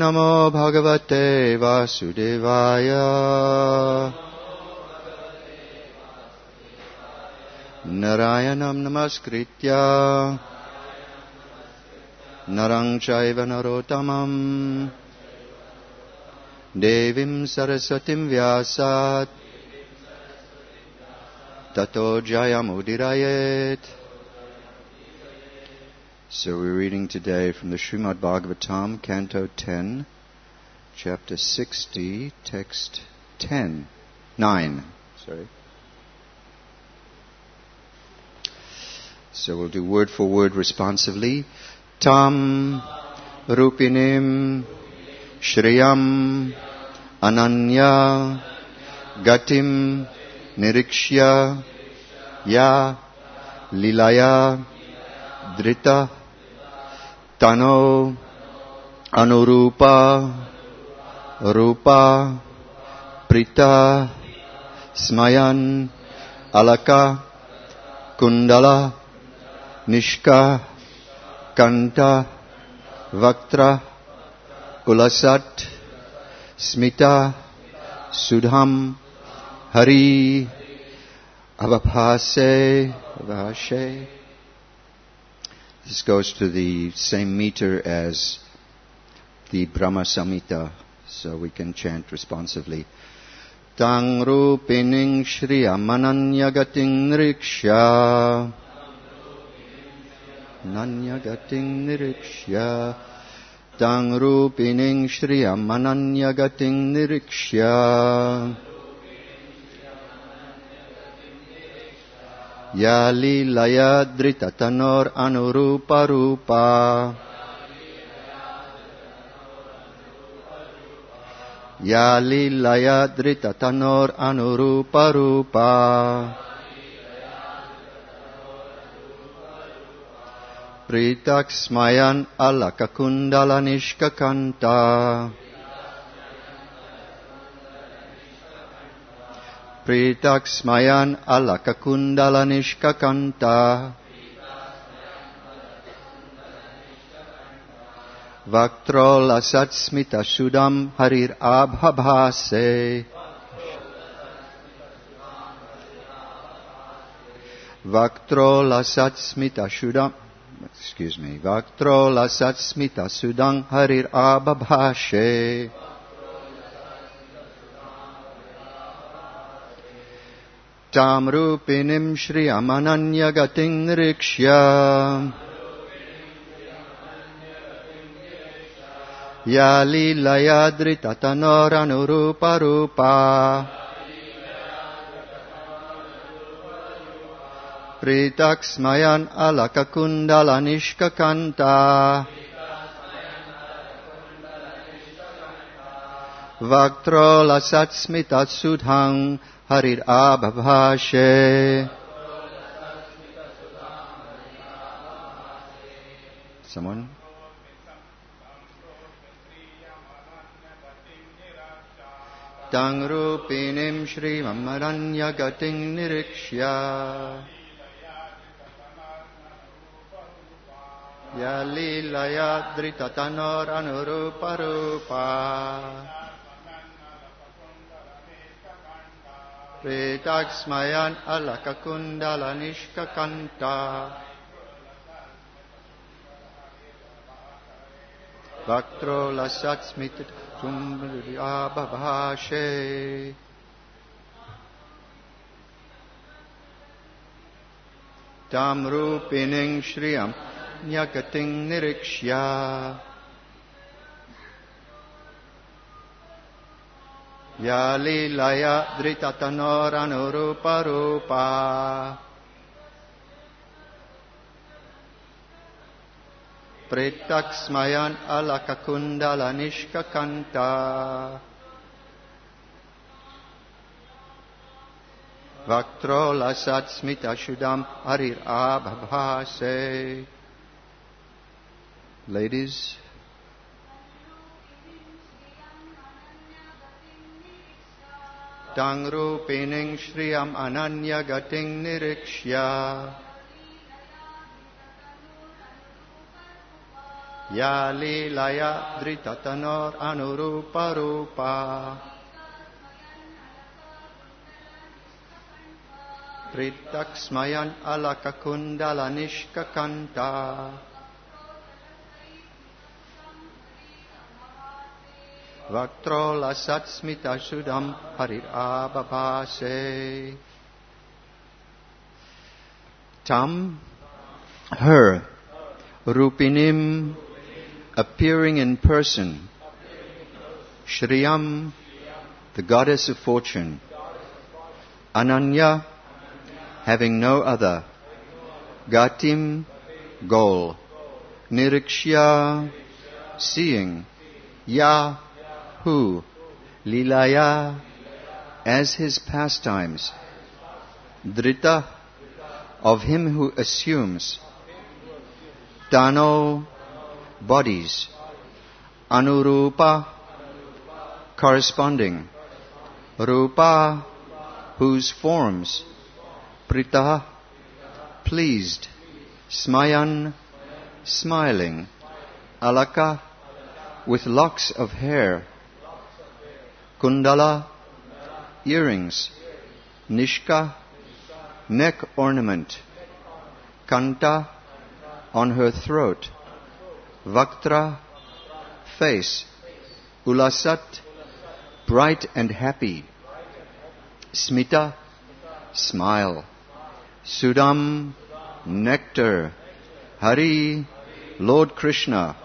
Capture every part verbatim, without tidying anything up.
Namo Bhagavate Vasudevaya. Narayanam Namaskritya Narang Chaiva Narottamam Devim Saraswatim Vyasat Tato Jayam Udirayet. So we're reading today from the Srimad Bhagavatam, Canto ten, Chapter sixty, Text ten, nine. Sorry. So we'll do word for word responsively. Tam Rupinim Shriyam Ananya Gatim Nirikshya Ya Lilaya Drita Tano Anurupa Rupa Prita Smayan Alaka Kundala Nishka Kanta Vaktra Ulasat Smita Sudham Hari Avabhase Avabhashe. This goes to the same meter as the Brahma Samhita, so we can chant responsively. Tang Rupining Shriyam Ananyagating Nirikshya Ananyagating Nirikshya Tang Rupining Shriyam Ananyagating Nirikshya Yali Laya Drita Tanor Anurupa Rupa Yali Laya Drita Tanor Anurupa Rupa Pritak Smayan Alaka Kundala Nishka Kanta Pritak Smayan Alaka Kundala Nishka Kanta Vaktro Lasat Smita Sudam Harir Abhabhase Vaktro Lasat Smita Sudam Excuse me. Vaktro Lasat Smita Sudam Harir Abhabhase Tam Rupinim Shriyam Ananyagating Nirikshya Yali Laya Drita Tanor Anurupa Rupa Pritak Smayan Alaka Kundala Nishka Kanta Vaktro Lasat Smita Sudham Harir Abhabhashe. Someone? Tang Rupinim Shrimam Ananyagating Nirikshya Yali Laya Drita Tanor Anurupa Rupa Pritak Smayan Alaka Kundala Nishka Kanta Vaktro Lasat Smita Sudham Abhabhashe. Tam Rupining Shriyam Nyagating Nirikshya Yali Laya Drita Tanor Anurupa Rupa Pritak Smayan Alaka Kundala Nishka Kanta Vaktro Lasat Smita Sudham Harir Abhabhase. Ladies, Tang Rupining Shriyam Ananyagating Nirikshya Ya Lilaya Dritatanor Anurupa Rupa Pritaksmayan Alakakundala Nishkakanta Vaktrola Satsmita Sudam Harirabhase. Tam, her, Rupinim, appearing in person, Shriyam, the goddess of fortune, Ananya, having no other, Gatim, goal, Nirikshya, seeing, Ya, who, Lilaya, as his pastimes, Drita, of him who assumes, Dano, bodies, Anurupa, corresponding, Rupa, whose forms, Prita, pleased, Smayan, smiling, Alaka, with locks of hair, Kundala, earrings, Nishka, neck ornament, Kanta, on her throat, Vaktra, face, Ulasat, bright and happy, Smita, smile, Sudam, nectar, Hari, Lord Krishna,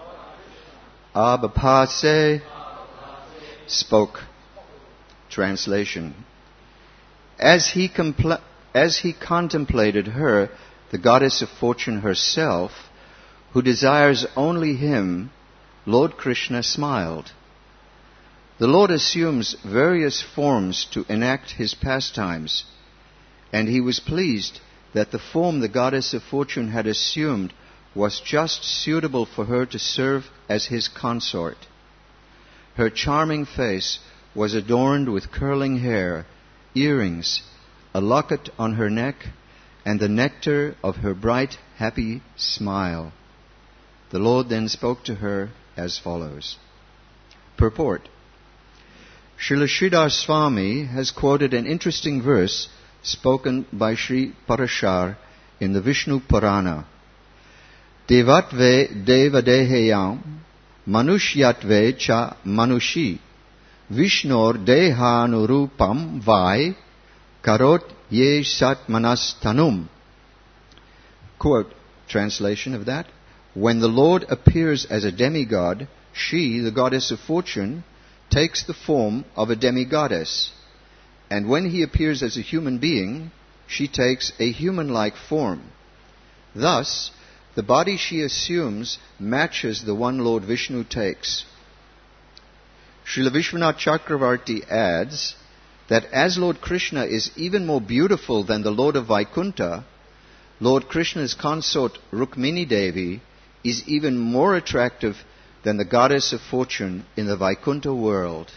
Abhase, spoke. Translation. As he, compl- as he contemplated her, the goddess of fortune herself, who desires only him, Lord Krishna smiled. The Lord assumes various forms to enact his pastimes, and he was pleased that the form the goddess of fortune had assumed was just suitable for her to serve as his consort. Her charming face was adorned with curling hair, earrings, a locket on her neck, and the nectar of her bright, happy smile. The Lord then spoke to her as follows. Purport. Srila Sridhar Swami has quoted an interesting verse spoken by Sri Parashar in the Vishnu Purana. Devatve devadeheyam manushyatve cha manushi Vishnor dehanurupam vai karot ye satmanastanum. Quote, translation of that. When the Lord appears as a demigod, she, the goddess of fortune, takes the form of a demigoddess. And when he appears as a human being, she takes a human-like form. Thus, the body she assumes matches the one Lord Vishnu takes. Srila Vishwanath Chakravarti adds that as Lord Krishna is even more beautiful than the Lord of Vaikuntha, Lord Krishna's consort Rukmini Devi is even more attractive than the goddess of fortune in the Vaikuntha world.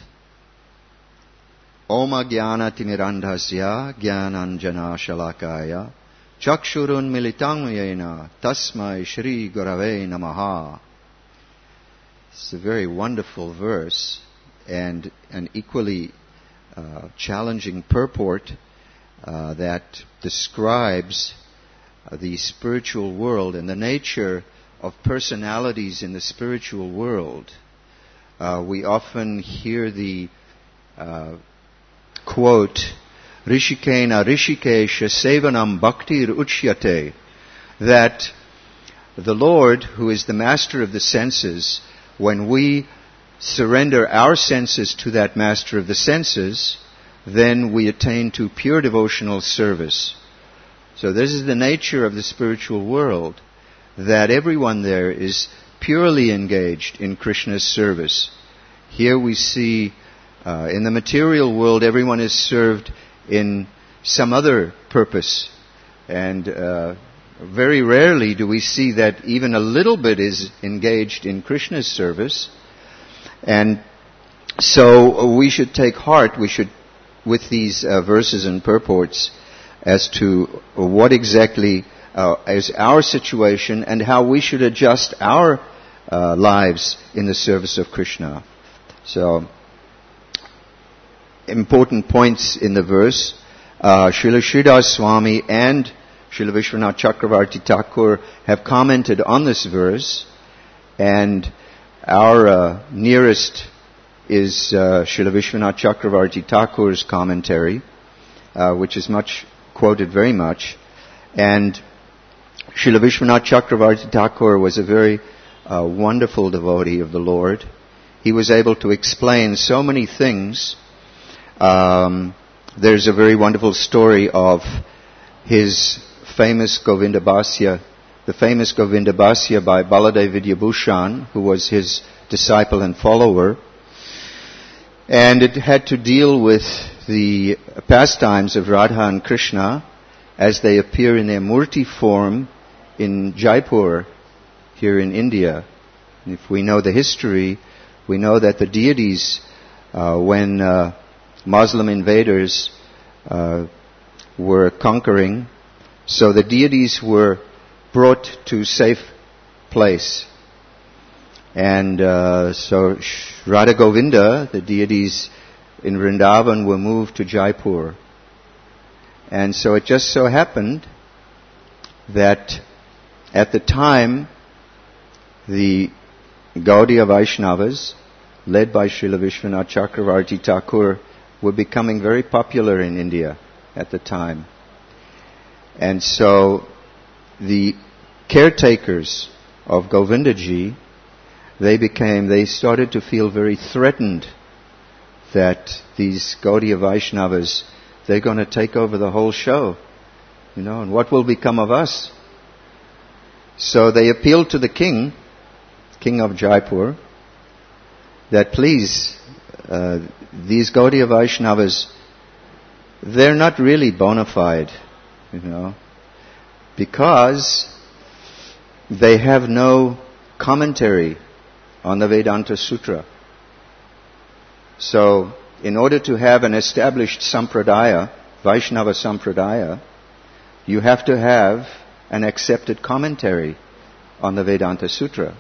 Oma Jnana Timirandhasya Jnananjana Shalakaya Chakshurun Militang Yena Tasmai Shri Gurave Namaha. It's a very wonderful verse and an equally uh, challenging purport uh, that describes uh, the spiritual world and the nature of personalities in the spiritual world. Uh, we often hear the uh, quote, Rishikena Rishikesha Sevanam Bhaktir Uchyate, that the Lord, who is the master of the senses, when we surrender our senses to that master of the senses, then we attain to pure devotional service. So this is the nature of the spiritual world, that everyone there is purely engaged in Krishna's service. Here we see, uh, in the material world, everyone is served in some other purpose. And uh, very rarely do we see that even a little bit is engaged in Krishna's service. And so we should take heart, we should, with these uh, verses and purports, as to what exactly uh, is our situation and how we should adjust our uh, lives in the service of Krishna. So, important points in the verse. Uh, Srila Sridhar Swami and Srila Vishwanath Chakravarti Thakur have commented on this verse, and our uh, nearest is uh, Srila Vishwanath Chakravarti Thakur's commentary, uh, which is much quoted very much. And Srila Vishwanath Chakravarti Thakur was a very uh, wonderful devotee of the Lord. He was able to explain so many things. Um, there's a very wonderful story of his famous Govinda Bhasya, the famous Govinda Bhasya by Baladev Vidyabhushan, who was his disciple and follower. And it had to deal with the pastimes of Radha and Krishna as they appear in their Murti form in Jaipur, here in India. And if we know the history, we know that the deities, uh, when uh, Muslim invaders uh, were conquering, so the deities were brought to safe place. And uh, so Radha Govinda, the deities in Vrindavan, were moved to Jaipur. And so it just so happened that at the time, the Gaudiya Vaishnavas, led by Srila Vishwanath Chakravarti Thakur, were becoming very popular in India at the time. And so the caretakers of Govindaji, they became, they started to feel very threatened that these Gaudiya Vaishnavas, they're going to take over the whole show, you know, and what will become of us? So they appealed to the king, king of Jaipur, that please, uh, these Gaudiya Vaishnavas, they're not really bona fide, you know, because they have no commentary on the Vedanta Sutra. So, in order to have an established sampradaya, Vaishnava sampradaya, you have to have an accepted commentary on the Vedanta Sutra.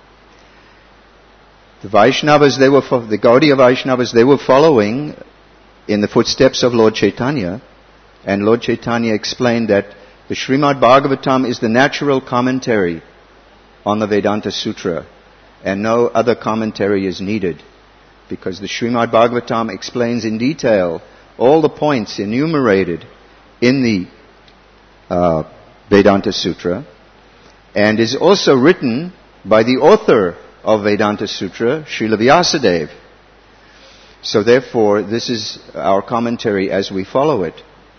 The Vaishnavas, they were, the Gaudiya Vaishnavas, they were following in the footsteps of Lord Chaitanya, and Lord Chaitanya explained that the Srimad Bhagavatam is the natural commentary on the Vedanta Sutra, and no other commentary is needed, because the Srimad Bhagavatam explains in detail all the points enumerated in the uh, Vedanta Sutra, and is also written by the author of Vedanta Sutra, Srila Vyasadeva. So therefore, this is our commentary as we follow it.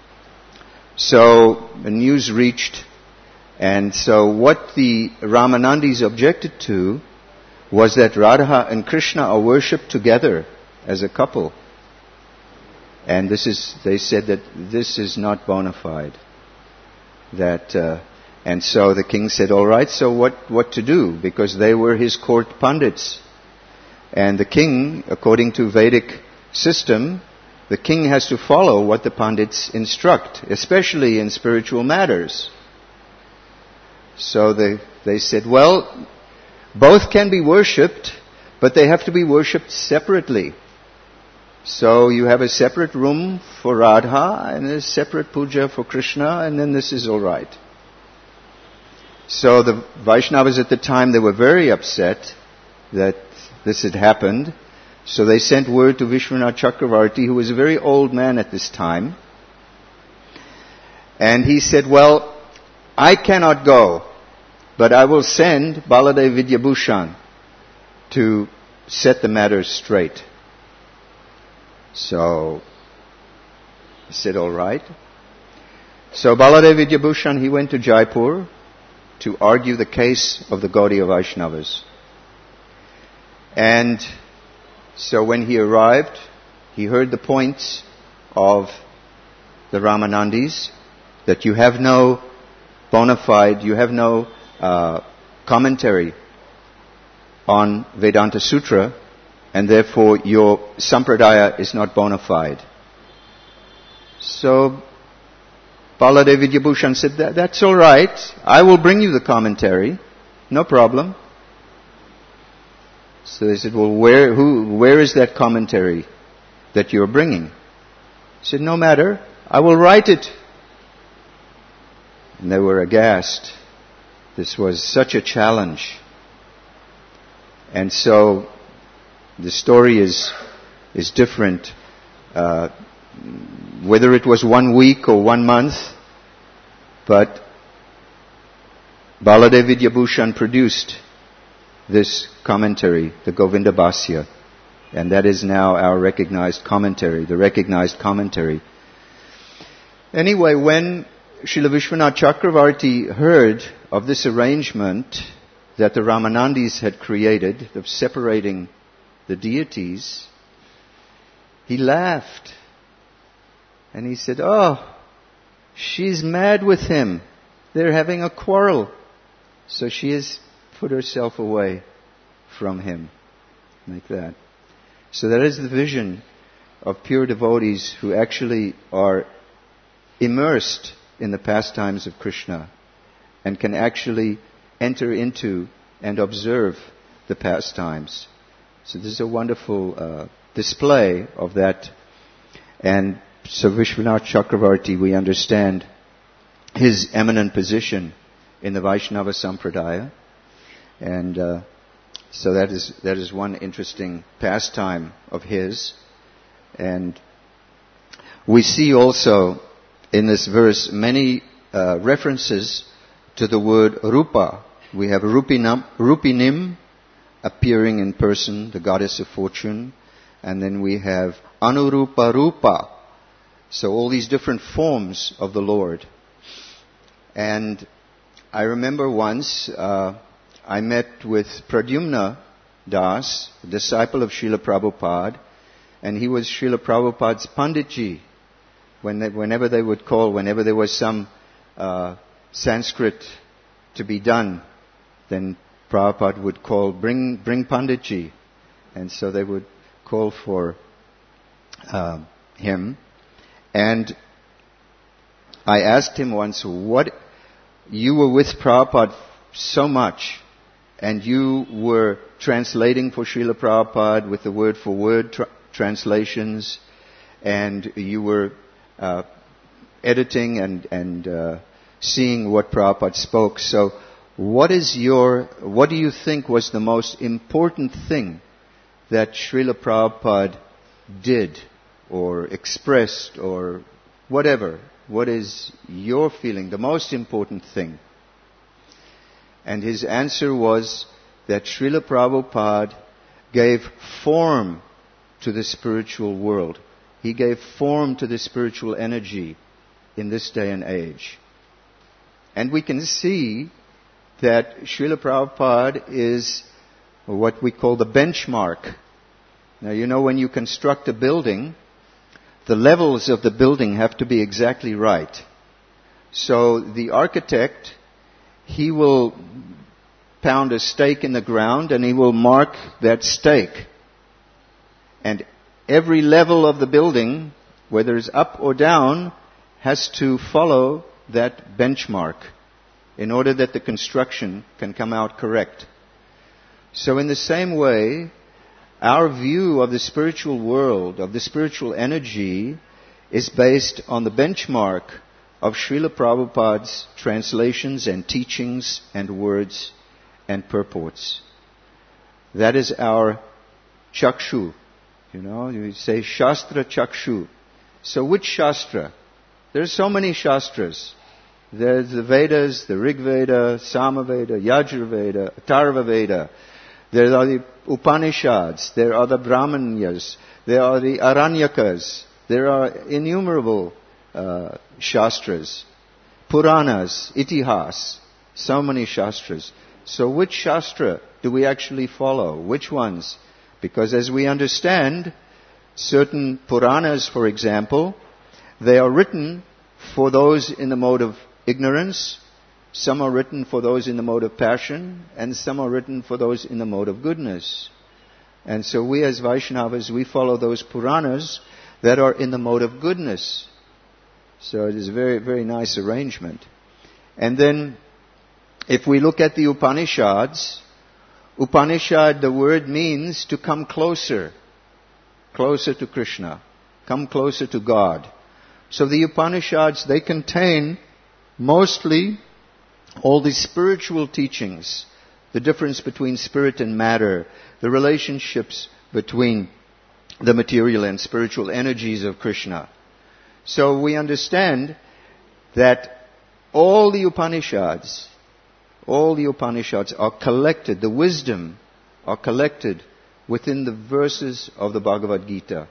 So the news reached, and so what the Ramanandis objected to was that Radha and Krishna are worshipped together as a couple. And this is, they said that this is not bona fide. That, uh, and so the king said, all right, so what, what to do? Because they were his court pundits. And the king, according to Vedic system, the king has to follow what the pundits instruct, especially in spiritual matters. So they, they said, well, both can be worshipped, but they have to be worshipped separately. So you have a separate room for Radha and a separate puja for Krishna, and then this is all right. So the Vaishnavas at the time, they were very upset that this had happened. So they sent word to Vishwanath Chakravarti, who was a very old man at this time. And he said, well, I cannot go, but I will send Baladev Vidyabhushan to set the matters straight. So he said, all right. So Baladev Vidyabhushan, he went to Jaipur to argue the case of the Gaudiya Vaishnavas. And so when he arrived, he heard the points of the Ramanandis, that you have no bona fide, you have no uh, commentary on Vedanta Sutra, and therefore your sampradaya is not bona fide. So Baladev Vidyabhushan said, that, that's all right, I will bring you the commentary, no problem. So they said, well, where, who, where is that commentary that you're bringing? He said, no matter, I will write it. And they were aghast. This was such a challenge. And so the story is is different. Uh, whether it was one week or one month, but Baladev Vidyabhushan produced this commentary, the Govinda Bhasya, and that is now our recognized commentary, the recognized commentary. Anyway, when Srila Vishwanath Chakravarti heard of this arrangement that the Ramanandis had created of separating the deities, he laughed. And he said, oh, she's mad with him. They're having a quarrel. So she has put herself away from him. Like that. So that is the vision of pure devotees who actually are immersed in the pastimes of Krishna and can actually enter into and observe the pastimes. So this is a wonderful uh, display of that. And so Vishwanath Chakravarti, we understand his eminent position in the Vaishnava Sampradaya. And uh, so that is that is one interesting pastime of his. And we see also in this verse many uh, references to the word Rupa. We have Rupinam, Rupinim appearing in person, the goddess of fortune. And then we have Anurupa Rupa. So all these different forms of the Lord. And I remember once uh, I met with Pradyumna Das, a disciple of Srila Prabhupada, and he was Srila Prabhupada's Panditji. When they, whenever they would call, whenever there was some uh, Sanskrit to be done, then Prabhupada would call, bring, bring Panditji. And so they would call for uh, him. And I asked him once, what, you were with Prabhupada so much, and you were translating for Srila Prabhupada with the word for word tra- translations, and you were uh, editing and, and uh, seeing what Prabhupada spoke. So what is your, what do you think was the most important thing that Srila Prabhupada did or expressed or whatever? What is your feeling, the most important thing? And his answer was that Srila Prabhupada gave form to the spiritual world. He gave form to the spiritual energy in this day and age. And we can see that Srila Prabhupada is what we call the benchmark. Now, you know, when you construct a building, the levels of the building have to be exactly right. So the architect, he will pound a stake in the ground and he will mark that stake. And every level of the building, whether it's up or down, has to follow that benchmark in order that the construction can come out correct. So in the same way, our view of the spiritual world, of the spiritual energy, is based on the benchmark of Srila Prabhupada's translations and teachings and words and purports. That is our chakshu. You know, you say Shastra Chakshu. So which Shastra? There are so many Shastras. There's the Vedas, the Rig Veda, Samaveda, Yajurveda, Atharva Veda. There are the Upanishads, there are the Brahmanyas, there are the Aranyakas, there are innumerable uh, Shastras, Puranas, Itihas, so many Shastras. So which Shastra do we actually follow? Which ones? Because as we understand, certain Puranas, for example, they are written for those in the mode of ignorance, some are written for those in the mode of passion, and some are written for those in the mode of goodness. And so we as Vaishnavas, we follow those Puranas that are in the mode of goodness. So it is a very, very nice arrangement. And then, if we look at the Upanishads, Upanishad, the word means to come closer, closer to Krishna, come closer to God. So the Upanishads, they contain mostly all the spiritual teachings, the difference between spirit and matter, the relationships between the material and spiritual energies of Krishna. So we understand that all the Upanishads, all the Upanishads are collected, the wisdom are collected within the verses of the Bhagavad Gita.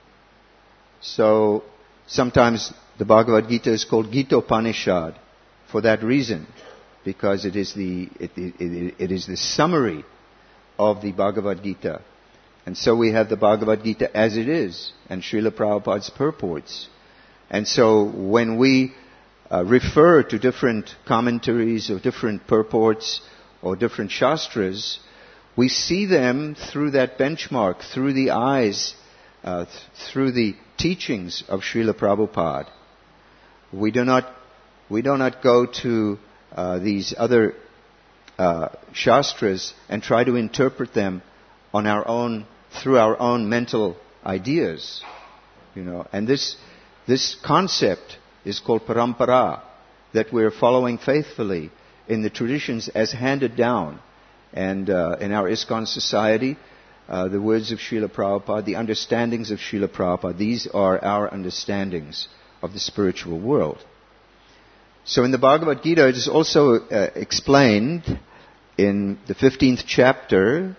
So sometimes the Bhagavad Gita is called Gita-upanishad for that reason, because it is the it, it, it is the summary of the Bhagavad Gita. And so we have the Bhagavad Gita as it is, and Srila Prabhupada's purports. And so when we uh, refer to different commentaries or different purports or different shastras, we see them through that benchmark, through the eyes, uh, th- through the teachings of Srila Prabhupada. We do not, we do not go to uh, these other uh, shastras and try to interpret them on our own, through our own mental ideas, you know. And this this concept is called parampara, that we're following faithfully in the traditions as handed down. And uh, in our ISKCON society, uh, the words of Srila Prabhupada, the understandings of Srila Prabhupada, these are our understandings of the spiritual world. So in the Bhagavad Gita, it is also uh, explained in the fifteenth chapter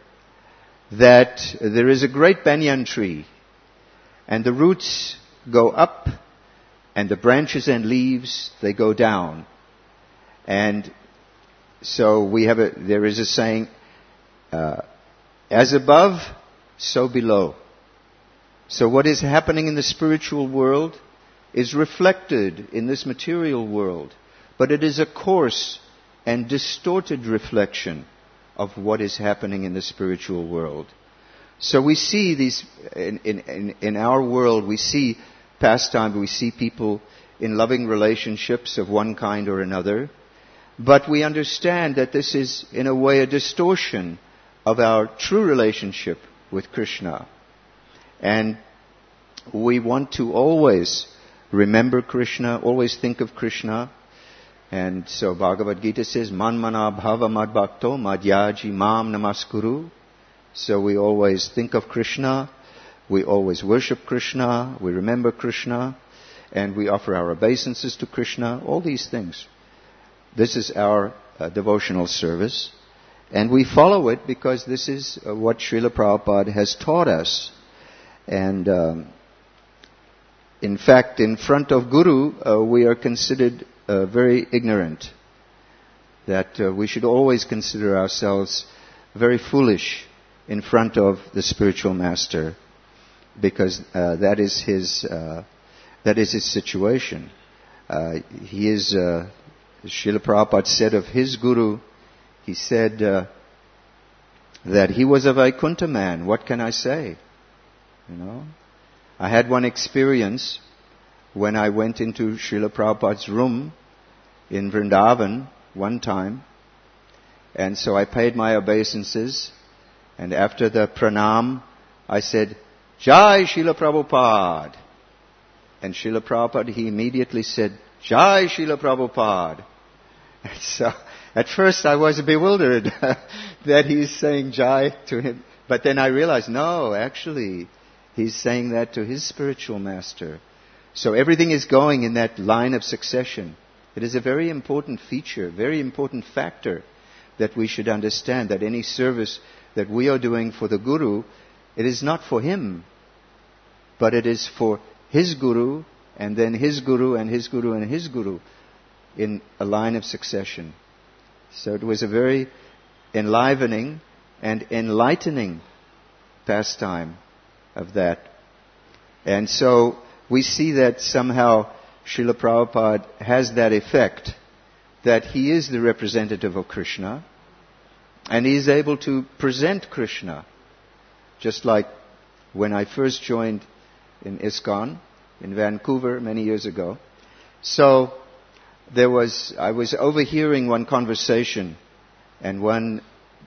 that there is a great banyan tree, and the roots go up, and the branches and leaves, they go down. And so we have a, there is a saying, uh, as above, so below. So what is happening in the spiritual world is reflected in this material world, but it is a coarse and distorted reflection of what is happening in the spiritual world. So we see these, in, in, in our world, we see pastime, we see people in loving relationships of one kind or another, but we understand that this is, in a way, a distortion of our true relationship with Krishna. And we want to always remember Krishna, always think of Krishna. And so Bhagavad Gita says, Manmana bhava madbhakto madhyaji mam namaskuru. So we always think of Krishna, we always worship Krishna, we remember Krishna, and we offer our obeisances to Krishna, all these things. This is our uh, devotional service. And we follow it because this is uh, what Srila Prabhupada has taught us. And um, in fact, in front of Guru, uh, we are considered uh, very ignorant. That uh, we should always consider ourselves very foolish in front of the spiritual master, because uh, that is his uh, that is his situation. Uh, he is, uh, Srila Prabhupada said of his guru, he said uh, that he was a Vaikuntha man. What can I say? You know, I had one experience when I went into Srila Prabhupada's room in Vrindavan one time, and so I paid my obeisances, and after the pranam, I said, Jai Srila Prabhupada. And Srila Prabhupada, he immediately said, Jai Srila Prabhupada. And so, at first I was bewildered that he's saying Jai to him. But then I realized, no, actually, he's saying that to his spiritual master. So everything is going in that line of succession. It is a very important feature, very important factor that we should understand, that any service that we are doing for the Guru, it is not for him, but it is for his Guru, and then his Guru, and his Guru, and his Guru, in a line of succession. So it was a very enlivening and enlightening pastime of that. And so we see that somehow Srila Prabhupada has that effect, that he is the representative of Krishna, and he is able to present Krishna, just like when I first joined in ISKCON in Vancouver many years ago. So there was, I was overhearing one conversation, and one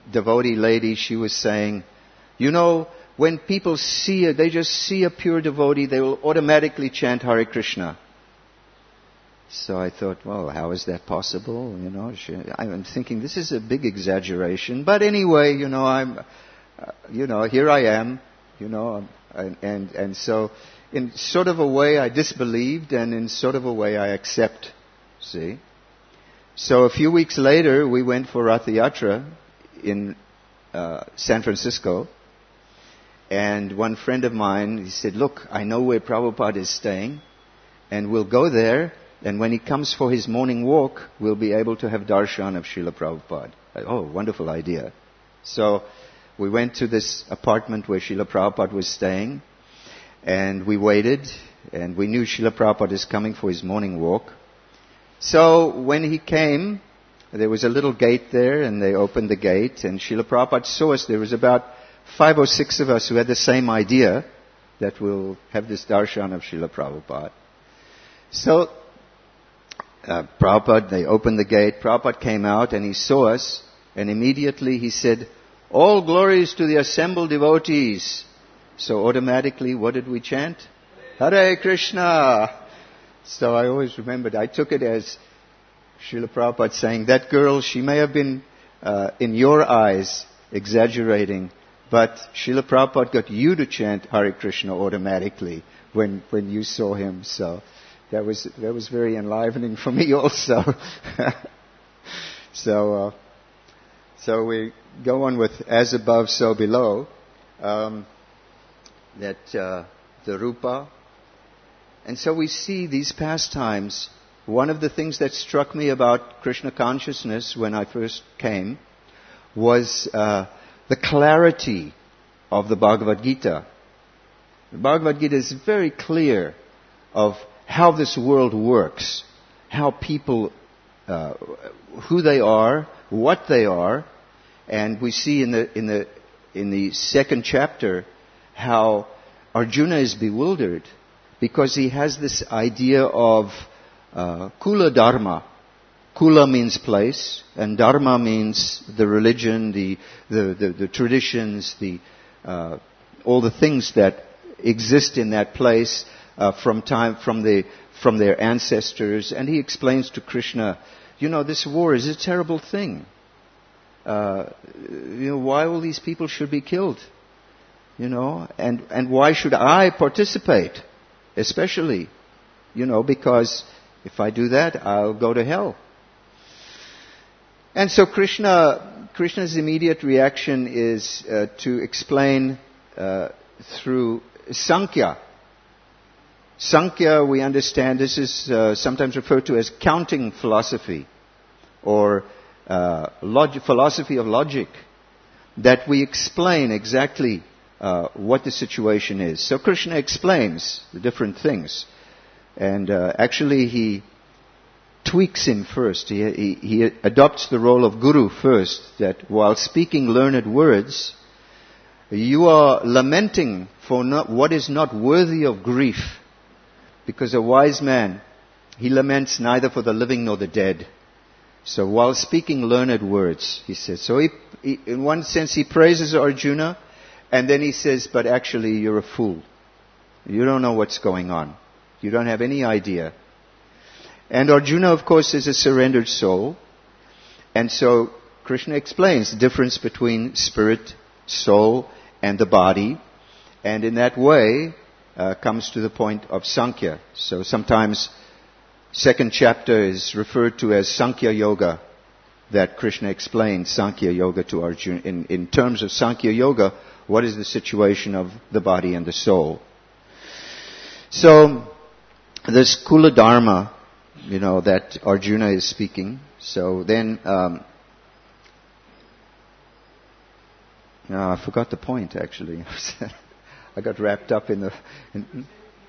devotee lady, she was saying, you know, when people see it, they just see a pure devotee, they will automatically chant Hare Krishna. So I thought, well, how is that possible? You know, she, I'm thinking this is a big exaggeration. But anyway, you know, I'm, uh, you know, here I am, you know, and, and and so in sort of a way I disbelieved, and in sort of a way I accept. See. So a few weeks later, we went for Rath Yatra in uh, San Francisco. And one friend of mine, he said, look, I know where Prabhupada is staying, and we'll go there, and when he comes for his morning walk, we'll be able to have darshan of Srila Prabhupada. Oh, wonderful idea. So we went to this apartment where Srila Prabhupada was staying, and we waited, and we knew Srila Prabhupada is coming for his morning walk. So when he came, there was a little gate there, and they opened the gate, and Srila Prabhupada saw us. There was about five or six of us who had the same idea that we'll have this darshan of Srila Prabhupada. So, uh, Prabhupada, they opened the gate, Prabhupada came out and he saw us, and immediately he said, all glories to the assembled devotees. So automatically, what did we chant? Hare Krishna! So I always remembered, I took it as Srila Prabhupada saying, that girl, she may have been, uh, in your eyes, exaggerating, but Srila Prabhupada got you to chant Hare Krishna automatically when when you saw him. So that was that was very enlivening for me also. so uh, so we go on with as above, so below. Um, that uh, the Rupa. And so we see these pastimes. One of the things that struck me about Krishna consciousness when I first came was uh, the clarity of the Bhagavad Gita. The Bhagavad Gita is very clear of how this world works, how people, uh, who they are, what they are, and we see in the in the in the second chapter how Arjuna is bewildered because he has this idea of uh, Kula Dharma. Kula means place, and Dharma means the religion, the the, the, the traditions, the uh, all the things that exist in that place uh, from time from the from their ancestors. And he explains to Krishna, you know, this war is a terrible thing. Uh, you know, why all these people should be killed? You know, and and why should I participate, especially, you know, because if I do that, I'll go to hell. And so Krishna, Krishna's immediate reaction is uh, to explain uh, through Sankhya. Sankhya, we understand, this is uh, sometimes referred to as counting philosophy, or uh, log- philosophy of logic, that we explain exactly uh, what the situation is. So Krishna explains the different things, and uh, actually he tweaks him first. He, he, he adopts the role of guru first, that while speaking learned words, you are lamenting for not, what is not worthy of grief. Because a wise man, he laments neither for the living nor the dead. So while speaking learned words, he says. So he, he, in one sense he praises Arjuna, and then he says, but actually you're a fool. You don't know what's going on. You don't have any idea. And Arjuna, of course, is a surrendered soul. And so Krishna explains the difference between spirit, soul, and the body. And in that way, uh, comes to the point of Sankhya. So sometimes second chapter is referred to as Sankhya Yoga, that Krishna explained Sankhya Yoga to Arjuna. In, in terms of Sankhya Yoga, what is the situation of the body and the soul? So, this Kula Dharma, you know, that Arjuna is speaking. So then, um, no, I forgot the point actually. I got wrapped up in the in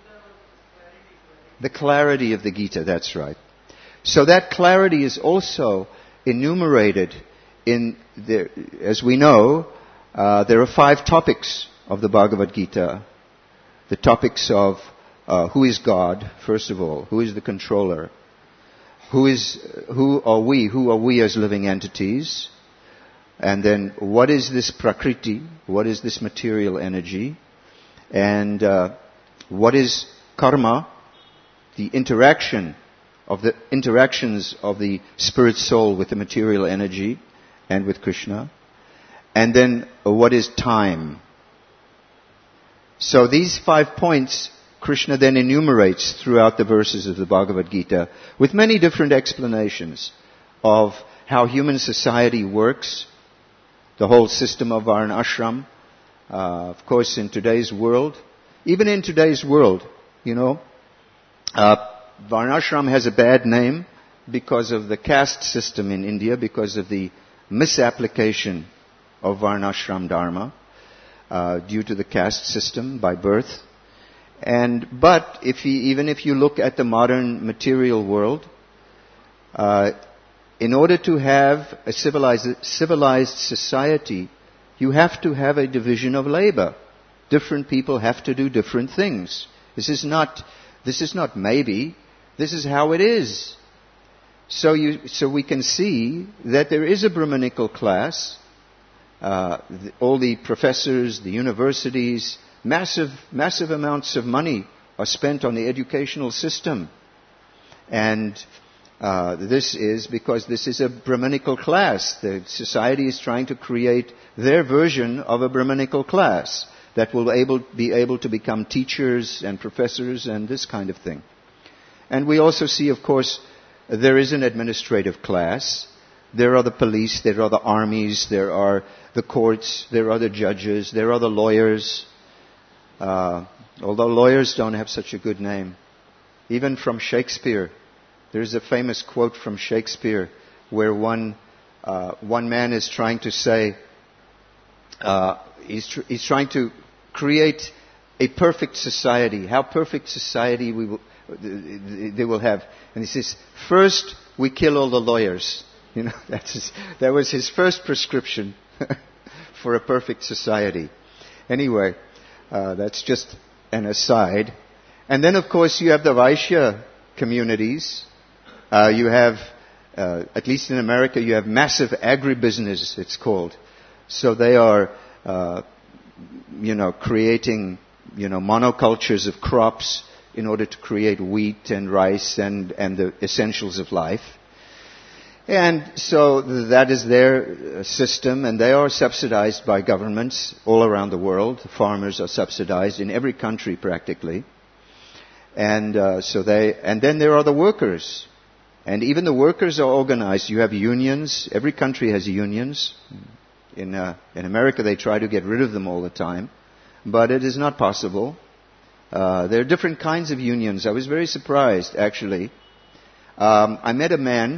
the clarity of the Gita. That's right. So that clarity is also enumerated in the, as we know, uh, there are five topics of the Bhagavad Gita. The topics of uh, who is God, first of all, who is the controller. Who is, who are we? Who are we as living entities? And then what is this prakriti? What is this material energy? And uh, what is karma? The interaction of the interactions of the spirit soul with the material energy and with Krishna. And then uh, what is time? So these five points Krishna then enumerates throughout the verses of the Bhagavad Gita with many different explanations of how human society works, the whole system of Varna Ashram. Uh, of course, in today's world, even in today's world, you know, uh, Varna Ashram has a bad name because of the caste system in India, because of the misapplication of Varna Ashram Dharma uh, due to the caste system by birth. And but if you, even if you look at the modern material world, uh, in order to have a civilized, civilized society, you have to have a division of labor. Different people have to do different things. This is not, this is not maybe. This is how it is. So you, so we can see that there is a Brahmanical class. Uh, the, all the professors, the universities, massive, massive amounts of money are spent on the educational system. And uh, this is because this is a Brahmanical class. The society is trying to create their version of a Brahmanical class that will able, be able to become teachers and professors and this kind of thing. And we also see, of course, there is an administrative class. There are the police, there are the armies, there are the courts, there are the judges, there are the lawyers. Uh, although lawyers don't have such a good name. Even from Shakespeare, there's a famous quote from Shakespeare where one uh, one man is trying to say, uh, he's, tr- he's trying to create a perfect society. How perfect society we will, they will have. And he says, first we kill all the lawyers. You know, that's his, that was his first prescription for a perfect society. Anyway, uh, that's just an aside. And then, of course, you have the Vaishya communities. Uh, you have, uh, at least in America, you have massive agribusiness, it's called. So they are, uh, you know, creating, you know, monocultures of crops in order to create wheat and rice and, and the essentials of life. And so that is their system, and they are subsidized by governments all around the world. Farmers are subsidized in every country practically. And uh, so they, and then there are the workers. And even the workers are organized. You have unions. Every country has unions. In, uh, in America they try to get rid of them all the time. But it is not possible. Uh, there are different kinds of unions. I was very surprised, actually. Um, I met a man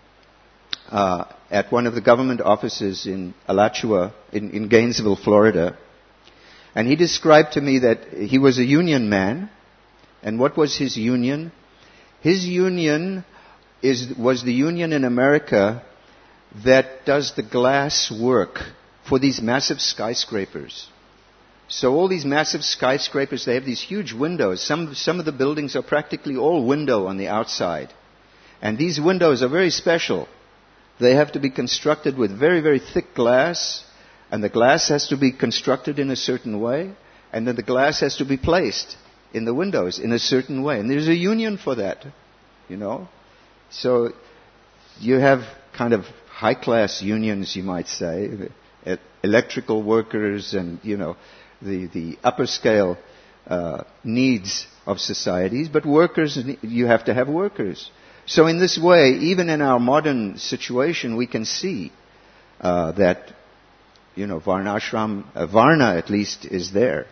Uh, at one of the government offices in Alachua, in, in Gainesville, Florida. And he described to me that he was a union man. And what was his union? His union is, was the union in America that does the glass work for these massive skyscrapers. So all these massive skyscrapers, they have these huge windows. Some, some of the buildings are practically all window on the outside. And these windows are very special. They have to be constructed with very, very thick glass, and the glass has to be constructed in a certain way, and then the glass has to be placed in the windows in a certain way. And there's a union for that, you know. So you have kind of high-class unions, you might say, electrical workers and, you know, the, the upper scale uh, needs of societies, but workers, you have to have workers. So in this way, even in our modern situation, we can see uh, that, you know, Varnashram, uh, Varna at least is there.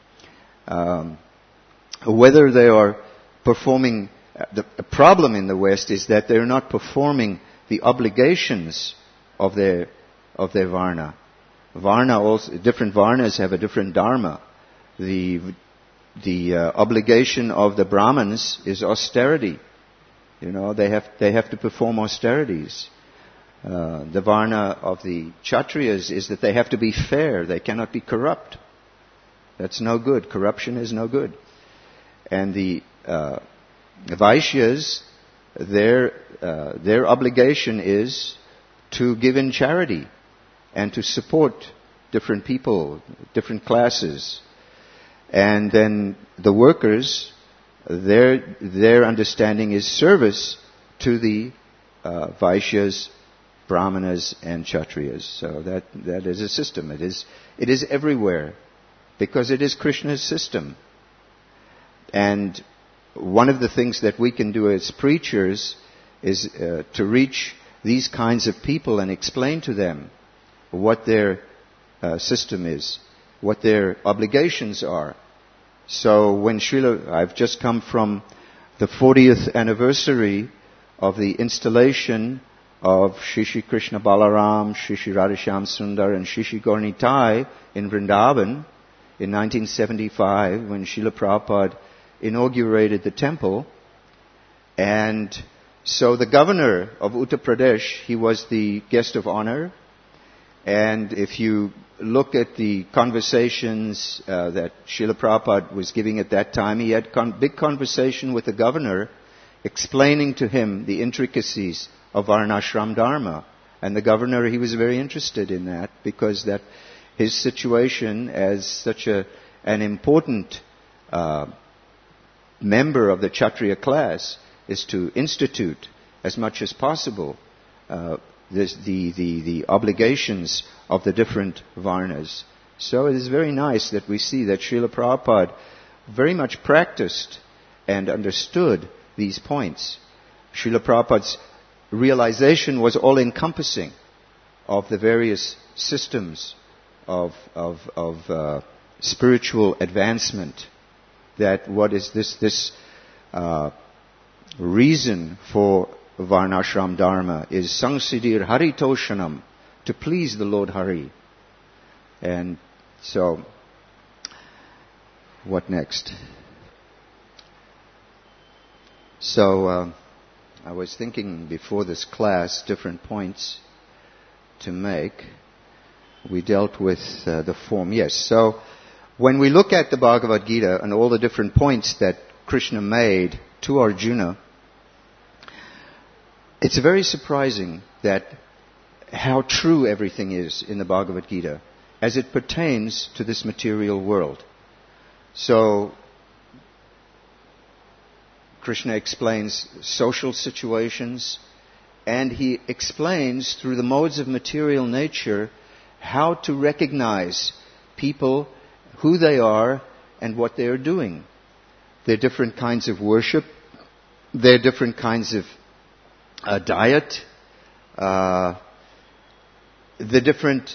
Um, whether they are performing, uh, the, the problem in the West is that they're not performing the obligations of their of their Varna. Varna also, different Varnas have a different dharma. The the uh, obligation of the Brahmins is austerity. You know, they have they have to perform austerities. Uh, the Varna of the Kshatriyas is that they have to be fair. They cannot be corrupt. That's no good. Corruption is no good. And the uh, Vaishyas, their uh, their obligation is to give in charity. and to support different people, different classes. And then the workers, their their understanding is service to the uh, Vaishyas, Brahmanas, and Kshatriyas. So that that is a system. It is it is everywhere, because it is Krishna's system. And one of the things that we can do as preachers is uh, to reach these kinds of people and explain to them what their uh, system is, what their obligations are. So when Srila, I've just come from the fortieth anniversary of the installation of Shri Shri Krishna Balaram, Shri Shri Radhashyam Sundar, and Shri Shri Gaura Nitai in Vrindavan in nineteen seventy-five, when Srila Prabhupada inaugurated the temple. And so the governor of Uttar Pradesh, he was the guest of honor. And if you look at the conversations uh, that Srila Prabhupada was giving at that time, he had con- big conversation with the governor, explaining to him the intricacies of Varnashram Dharma. And the governor, he was very interested in that, because that his situation as such a an important uh, member of the Kshatriya class is to institute as much as possible uh, this, the, the, the obligations of the different Varnas. So it is very nice that we see that Srila Prabhupada very much practiced and understood these points. Srila Prabhupada's realization was all-encompassing of the various systems of, of, of uh, spiritual advancement. That what is this this uh, reason for Varnashram Dharma is Sangsiddhir Haritoshanam, to please the Lord Hari. And so, what next? So, uh, I was thinking before this class different points to make. We dealt with uh, the form. Yes, so when we look at the Bhagavad Gita and all the different points that Krishna made to Arjuna, it's very surprising that how true everything is in the Bhagavad Gita as it pertains to this material world. So, Krishna explains social situations, and he explains through the modes of material nature how to recognize people, who they are, and what they are doing. There are different kinds of worship. There are different kinds of uh, diet. Uh, the different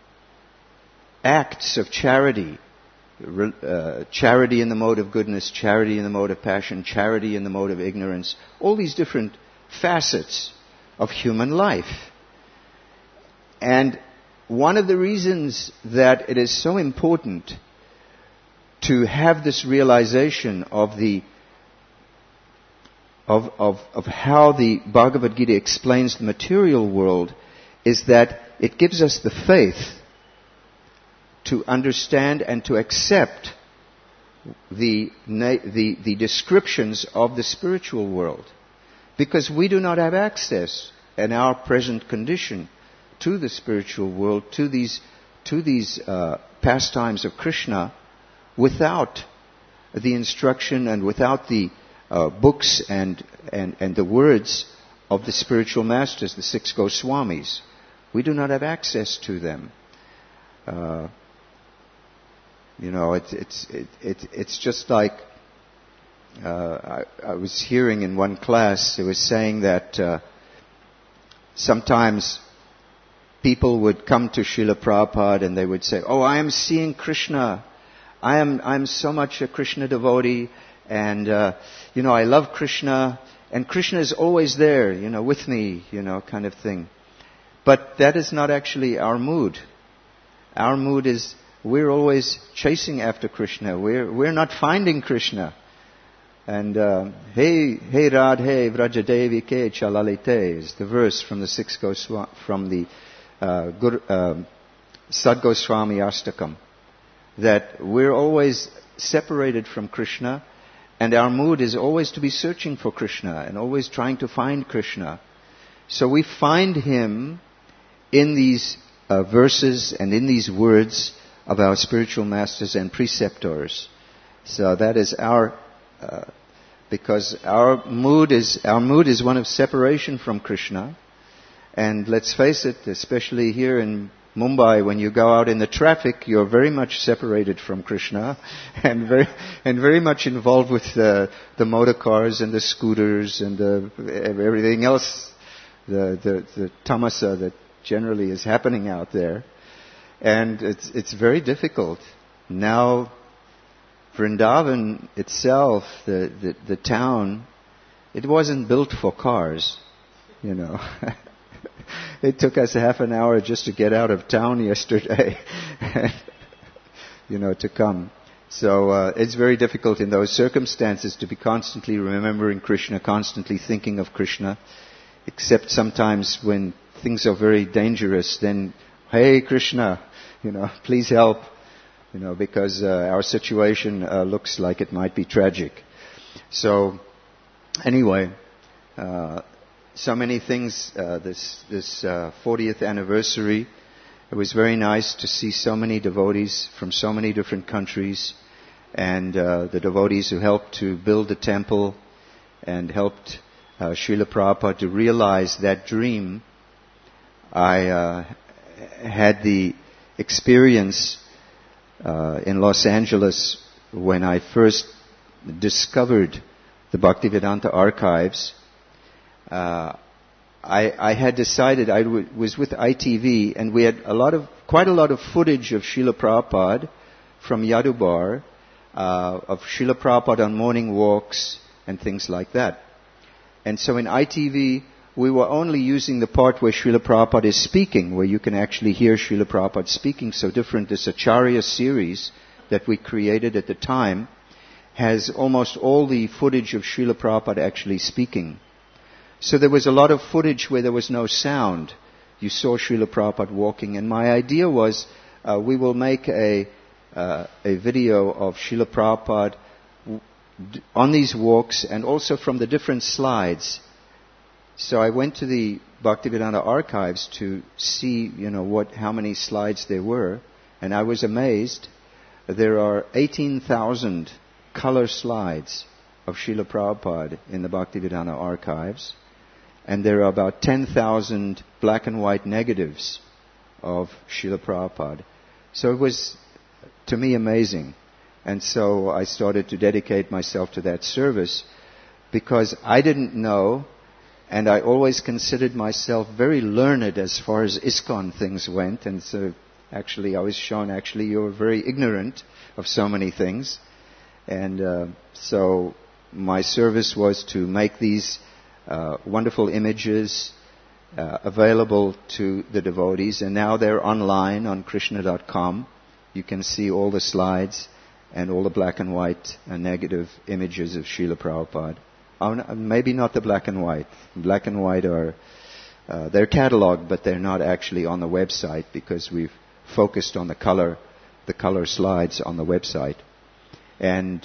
acts of charity. Uh, charity in the mode of goodness, charity in the mode of passion, charity in the mode of ignorance. All these different facets of human life. And one of the reasons that it is so important to have this realization of the of, of, of how the Bhagavad Gita explains the material world is that it gives us the faith to understand and to accept the, the, the descriptions of the spiritual world. Because we do not have access in our present condition to the spiritual world, to these, to these uh, pastimes of Krishna, without the instruction and without the uh, books and, and, and the words of the spiritual masters, the six Goswamis. We do not have access to them. Uh, you know, it's it's it, it, it's just like uh, I, I was hearing in one class. It was saying that uh, sometimes people would come to Srila Prabhupada and they would say, "Oh, I am seeing Krishna. I am I am so much a Krishna devotee, and uh, you know I love Krishna, and Krishna is always there, you know, with me, you know, kind of thing." But that is not actually our mood. Our mood is we're always chasing after Krishna. We're we're not finding Krishna. And uh, hey hey Radhe Vrajadevi ke chalalite is the verse from the six Goswami, from the uh, Guru, uh, Sad Goswami Astakam, that we're always separated from Krishna, and our mood is always to be searching for Krishna and always trying to find Krishna. So we find him in these uh, verses and in these words of our spiritual masters and preceptors. So that is our, uh, because our mood is our mood is one of separation from Krishna, and let's face it, especially here in Mumbai, when you go out in the traffic, you're very much separated from Krishna, and very and very much involved with the the motor cars and the scooters and the everything else, the the, the tamasa that generally is happening out there, and it's it's very difficult now. Vrindavan itself, the, the the town, it wasn't built for cars, you know. It took us half an hour just to get out of town yesterday, you know, to come. So uh, it's very difficult in those circumstances to be constantly remembering Krishna, constantly thinking of Krishna, except sometimes when things are very dangerous, then, hey Krishna, you know, please help, you know, because uh, our situation uh, looks like it might be tragic. So anyway, uh, so many things, uh, this this uh, fortieth anniversary, it was very nice to see so many devotees from so many different countries, and uh, the devotees who helped to build the temple and helped uh, Srila Prabhupada to realize that dream. I uh, had the experience uh, in Los Angeles when I first discovered the Bhaktivedanta archives. Uh, I, I had decided, I w- was with I T V, and we had a lot of, quite a lot of footage of Srila Prabhupada from Yadubar, uh, of Srila Prabhupada on morning walks and things like that. And so in I T V, we were only using the part where Srila Prabhupada is speaking, where you can actually hear Srila Prabhupada speaking. So different, this Acharya series that we created at the time has almost all the footage of Srila Prabhupada actually speaking. So there was a lot of footage where there was no sound. You saw Srila Prabhupada walking, and my idea was uh, we will make a uh, a video of Srila Prabhupada on these walks and also from the different slides. So I went to the Bhaktivedanta archives to see, you know, what how many slides there were, and I was amazed. There are eighteen thousand color slides of Srila Prabhupada in the Bhaktivedanta archives. And there are about ten thousand black and white negatives of Srila Prabhupada. So it was, to me, amazing. And so I started to dedicate myself to that service because I didn't know, and I always considered myself very learned as far as ISKCON things went. And so actually I was shown, actually, you were very ignorant of so many things. And uh, so my service was to make these Uh, wonderful images uh, available to the devotees, and now they're online on krishna dot com. You can see all the slides and all the black and white uh, negative images of Srila Prabhupada. Oh, no, maybe not the black and white. Black and white are uh, they're cataloged, but they're not actually on the website because we've focused on the color, the color slides on the website. And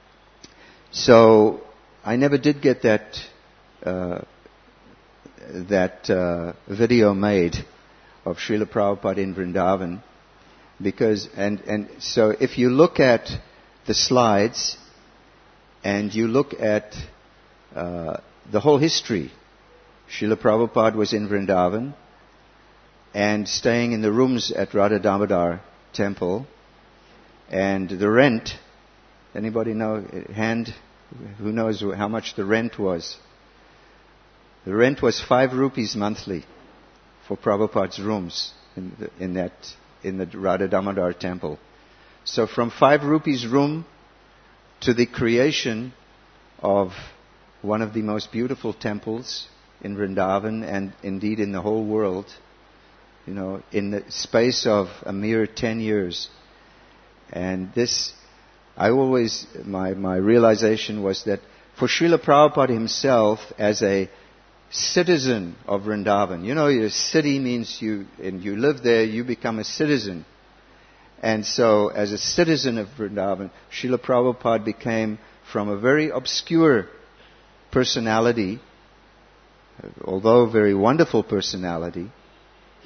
so I never did get that. Uh, that uh, video made of Srila Prabhupada in Vrindavan, because and and so if you look at the slides and you look at uh, the whole history, Srila Prabhupada was in Vrindavan and staying in the rooms at Radha Damodar temple, and the rent. Anybody know? Hand, who knows how much the rent was? The rent was five rupees monthly for Prabhupada's rooms in, the, in that in the Radha Damodar temple. So from five rupees room to the creation of one of the most beautiful temples in Vrindavan and indeed in the whole world, you know, in the space of a mere ten years. And this, I always, my, my realization was that for Srila Prabhupada himself as a citizen of Vrindavan. You know, your city means you, and you live there, you become a citizen. And so, as a citizen of Vrindavan, Srila Prabhupada became from a very obscure personality, although a very wonderful personality,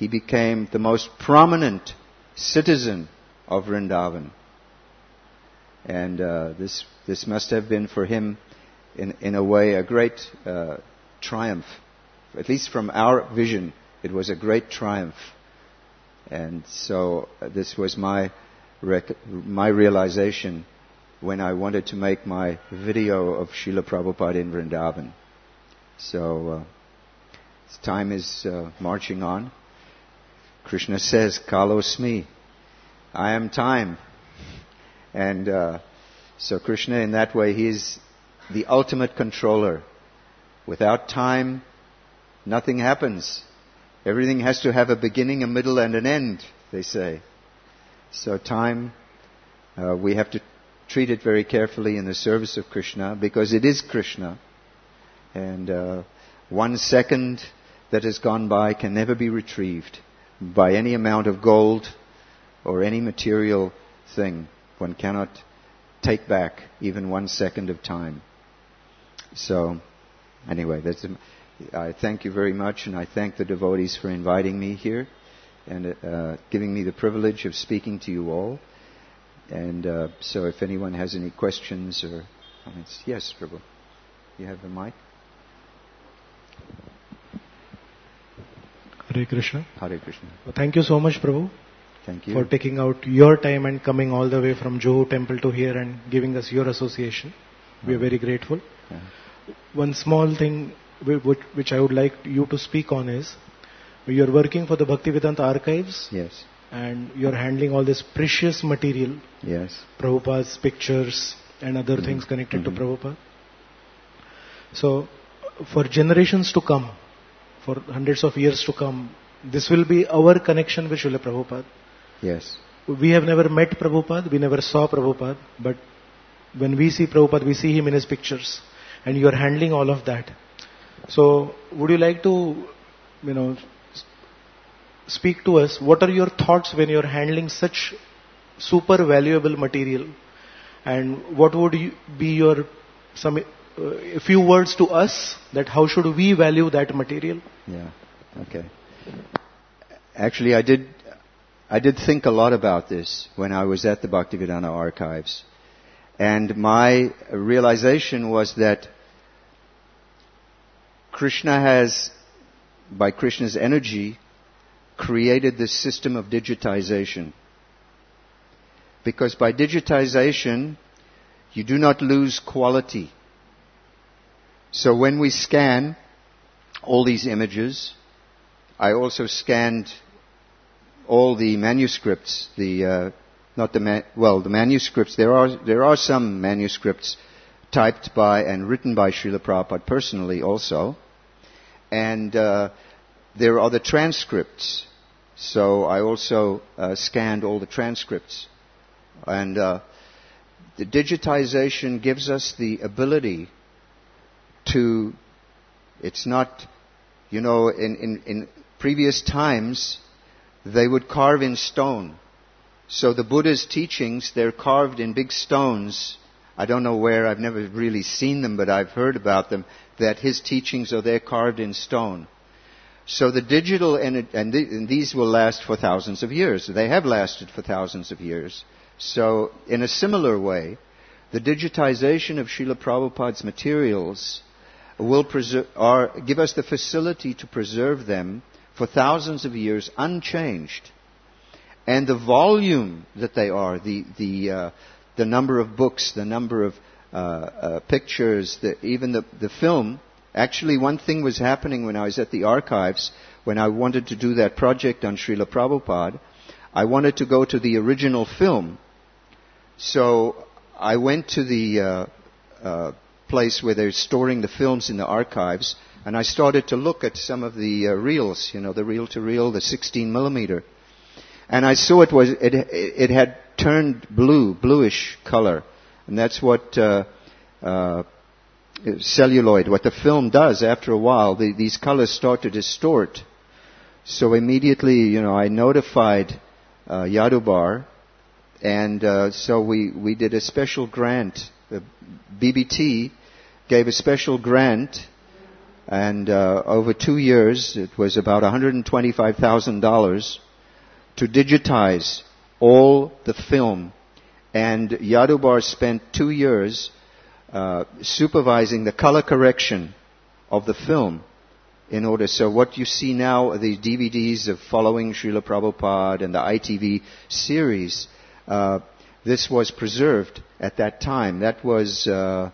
he became the most prominent citizen of Vrindavan. And uh, this this must have been for him, in, in a way, a great uh, triumph. At least from our vision, it was a great triumph. And so uh, this was my rec- my realization when I wanted to make my video of Srila Prabhupada in Vrindavan. So uh, time is uh, marching on. Krishna says, Kalosmi, I am time. And uh, so Krishna, in that way, he is the ultimate controller. Without time, nothing happens. Everything has to have a beginning, a middle, and an end, they say. So time, uh, we have to treat it very carefully in the service of Krishna, because it is Krishna. And uh, one second that has gone by can never be retrieved by any amount of gold or any material thing. One cannot take back even one second of time. So, anyway, that's a, I thank you very much, and I thank the devotees for inviting me here and uh, giving me the privilege of speaking to you all. And uh, so if anyone has any questions or comments. Yes, Prabhu. You have the mic? Hare Krishna. Hare Krishna. Well, thank you so much, Prabhu. Thank you. For taking out your time and coming all the way from Juhu Temple to here and giving us your association. We are very grateful. Yeah. One small thing which I would like you to speak on is, you are working for the Bhaktivedanta Archives. Yes. And you are handling all this precious material. Yes. Prabhupada's pictures and other mm-hmm. things connected mm-hmm. to Prabhupada. So, for generations to come, for hundreds of years to come, this will be our connection with Srila Prabhupada. Yes. We have never met Prabhupada, we never saw Prabhupada, but when we see Prabhupada, we see him in his pictures. And you are handling all of that. So, would you like to, you know, speak to us? What are your thoughts when you are handling such super valuable material? And what would you be your, some, uh, a few words to us that how should we value that material? Yeah, okay. Actually, I did, I did think a lot about this when I was at the Bhaktivedanta Archives. And my realization was that Krishna has, by Krishna's energy, created this system of digitization. Because by digitization, you do not lose quality. So when we scan all these images, I also scanned all the manuscripts, the uh, not the ma- well, the manuscripts. There are there are some manuscripts typed by and written by Srila Prabhupada personally also, and uh, there are the transcripts. So I also uh, scanned all the transcripts, and uh, the digitization gives us the ability to. It's not, you know, in in, in previous times, they would carve in stone. So the Buddha's teachings, they're carved in big stones. I don't know where, I've never really seen them, but I've heard about them, that his teachings are there carved in stone. So the digital, and, and, th- and these will last for thousands of years. They have lasted for thousands of years. So in a similar way, the digitization of Srila Prabhupada's materials will preser- are, give us the facility to preserve them for thousands of years unchanged. And the volume that they are, the the uh, the number of books, the number of uh, uh, pictures, the, even the, the film. Actually, one thing was happening when I was at the archives, when I wanted to do that project on Srila Prabhupada. I wanted to go to the original film. So I went to the uh, uh, place where they're storing the films in the archives, and I started to look at some of the uh, reels, you know, the reel-to-reel, the sixteen millimeter. And I saw it was it it had turned blue, bluish color, and that's what uh, uh, celluloid, what the film does. After a while, the, these colors start to distort. So immediately, you know, I notified uh, Yadubar, and uh, so we we did a special grant. The B B T gave a special grant And uh, over two years, it was about one hundred twenty-five thousand dollars to digitize all the film. And Yadubar spent two years uh, supervising the color correction of the film. In order, so what you see now are the D V Ds of Following Srila Prabhupada and the I T V series. Uh, this was preserved at that time. That was uh,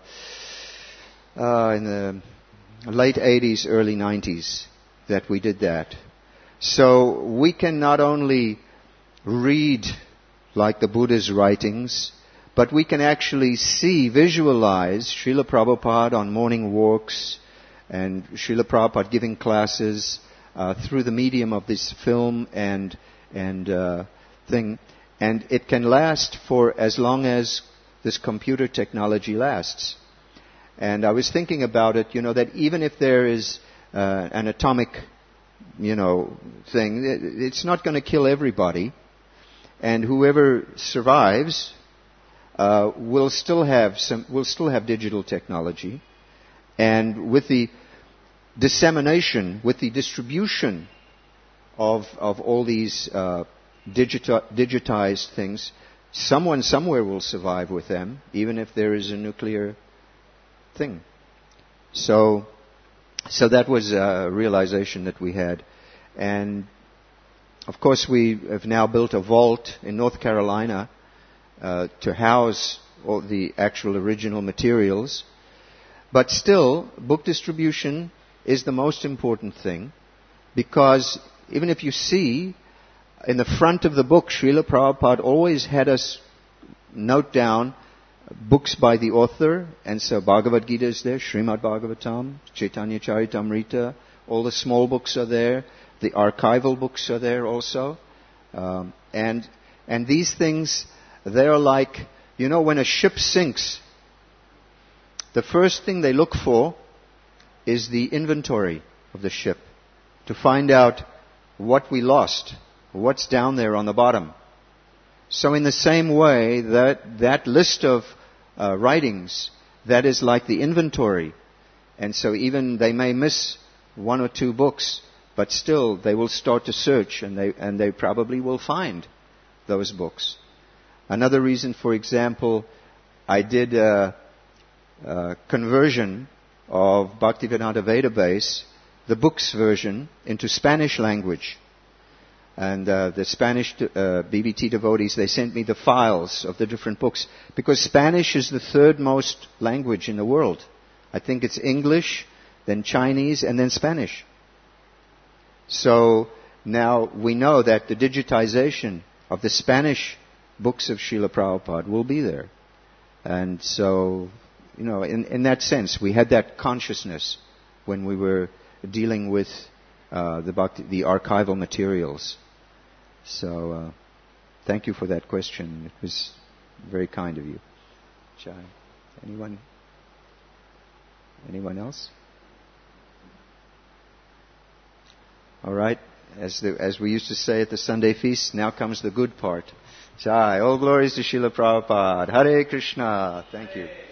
uh, in the late eighties, early nineties that we did that. So we can not only read like the Buddha's writings, but we can actually see, visualize Srila Prabhupada on morning walks, and Srila Prabhupada giving classes uh, through the medium of this film and and uh, thing, and it can last for as long as this computer technology lasts. And I was thinking about it, you know, that even if there is uh, an atomic, you know, thing, it's not going to kill everybody, and whoever survives uh, will still have some, will still have digital technology. And with the dissemination, with the distribution of of all these uh, digita- digitized things, someone somewhere will survive with them, even if there is a nuclear thing. So, so that was a realization that we had. And of course we have now built a vault in North Carolina uh, to house all the actual original materials. But still, book distribution is the most important thing, because even if you see, in the front of the book, Srila Prabhupada always had us note down books by the author, and so Bhagavad Gita is there, Srimad Bhagavatam, Chaitanya Charitamrita, all the small books are there, the archival books are there also, um, and and these things, they're like, you know, when a ship sinks, the first thing they look for is the inventory of the ship, to find out what we lost, what's down there on the bottom. So in the same way, that that list of uh, writings, that is like the inventory. And so even they may miss one or two books, but still they will start to search, and they and they probably will find those books. Another reason, for example, I did a, a conversion of Bhaktivedanta Vedabase, the books version, into Spanish language. And uh, the Spanish uh, B B T devotees, they sent me the files of the different books, because Spanish is the third most language in the world. I think it's English, then Chinese, and then Spanish. So now we know that the digitization of the Spanish books of Srila Prabhupada will be there. And so, you know, in, in that sense, we had that consciousness when we were dealing with uh, the, bhakti, the archival materials. So, uh, thank you for that question. It was very kind of you. Chai. Anyone? Anyone else? All right. As, the, as we used to say at the Sunday feast, now comes the good part. Chai. All glories to Srila Prabhupada. Hare Krishna. Thank you.